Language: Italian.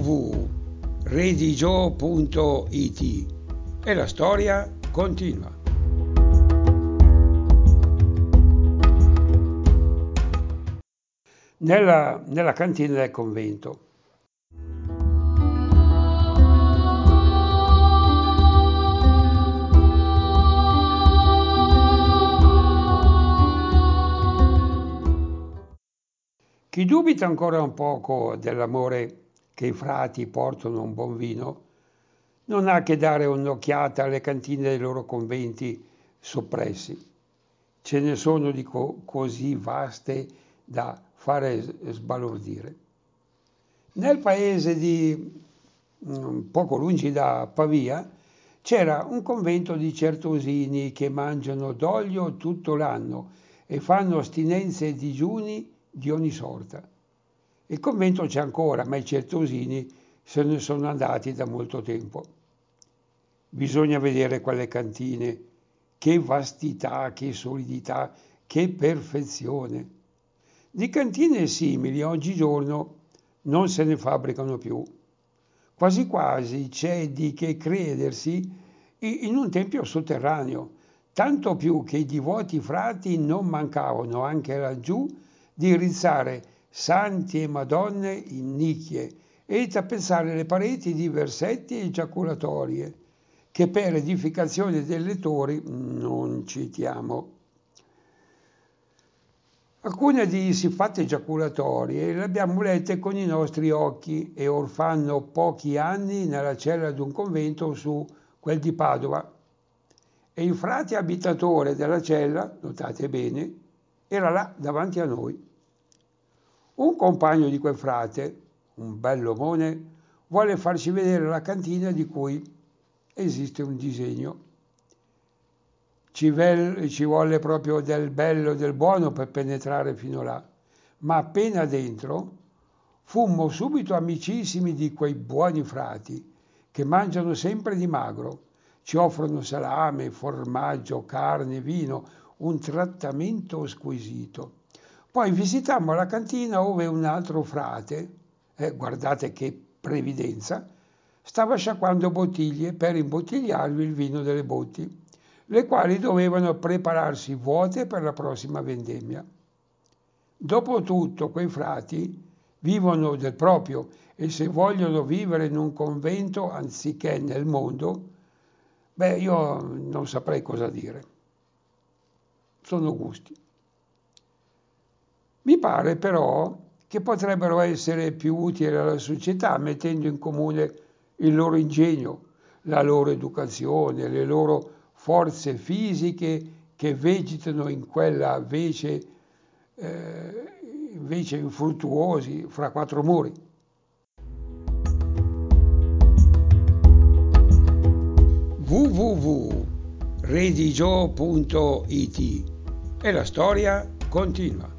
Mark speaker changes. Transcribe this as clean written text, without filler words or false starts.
Speaker 1: www.redigio.it e la storia continua. Nella cantina del convento. Chi dubita ancora un poco dell'amore che i frati portano a un buon vino, non ha che dare un'occhiata alle cantine dei loro conventi soppressi. Ce ne sono di così vaste da fare sbalordire. Nel paese di poco lungi da Pavia c'era un convento di certosini che mangiano d'olio tutto l'anno e fanno astinenze e digiuni di ogni sorta. Il convento c'è ancora, ma i certosini se ne sono andati da molto tempo. Bisogna vedere quelle cantine, che vastità, che solidità, che perfezione. Di cantine simili oggigiorno non se ne fabbricano più. Quasi quasi c'è di che credersi in un tempio sotterraneo, tanto più che i divoti frati non mancavano anche laggiù di rizzare santi e madonne in nicchie e di tappezzare le pareti di versetti e giaculatorie, che per edificazione dei lettori non citiamo. Alcune di siffatte giaculatorie le abbiamo lette con i nostri occhi e or fanno pochi anni nella cella di un convento su quel di Padova. E il frate abitatore della cella, notate bene, era là davanti a noi. Un compagno di quel frate, un bell'omone, vuole farci vedere la cantina di cui esiste un disegno. Ci volle proprio del bello e del buono per penetrare fino là, ma appena dentro fummo subito amicissimi di quei buoni frati che mangiano sempre di magro, ci offrono salame, formaggio, carne, vino, un trattamento squisito. Poi visitammo la cantina ove un altro frate, guardate che previdenza, stava sciacquando bottiglie per imbottigliarvi il vino delle botti, le quali dovevano prepararsi vuote per la prossima vendemmia. Dopotutto quei frati vivono del proprio e se vogliono vivere in un convento anziché nel mondo, io non saprei cosa dire. Sono gusti. Mi pare però che potrebbero essere più utili alla società mettendo in comune il loro ingegno, la loro educazione, le loro forze fisiche che vegetano in quella invece infruttuosi fra quattro muri. www.redigio.it e la storia continua.